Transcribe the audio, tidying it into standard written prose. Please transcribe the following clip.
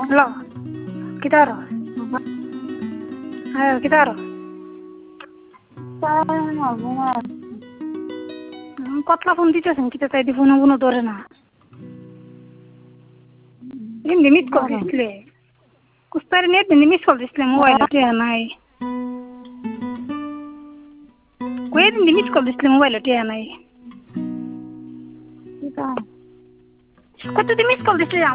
Halo, kita harus. Ayo, kita harus. Kotla phone দিতেছেন kita তাই দি phone ধরে না এমনি মিস কল দিছিলে কুস্তারে নেট এমনি মিস কল দিছিলে মোবাইল টিয়া নাই কই এমনি মিস কল দিছিলে মোবাইল টিয়া নাই কত দি মিস কল দিছিলে